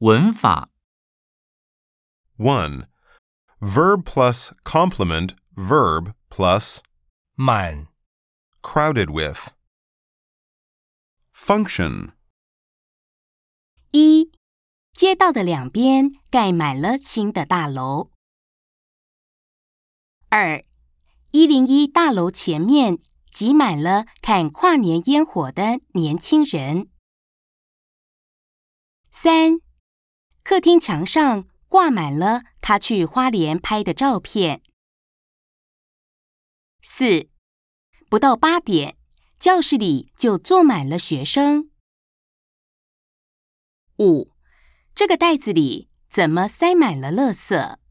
文法 1. Verb plus complement verb plus 满 crowded with. Function 1. 街道的两边盖满了新的大楼。2. 101大楼前面挤满了看跨年烟火的年轻人。3. 客厅墙上挂满了他去花莲拍的照片。4. 不到8点，教室里就坐满了学生。5. 这个袋子里怎么塞满了垃圾？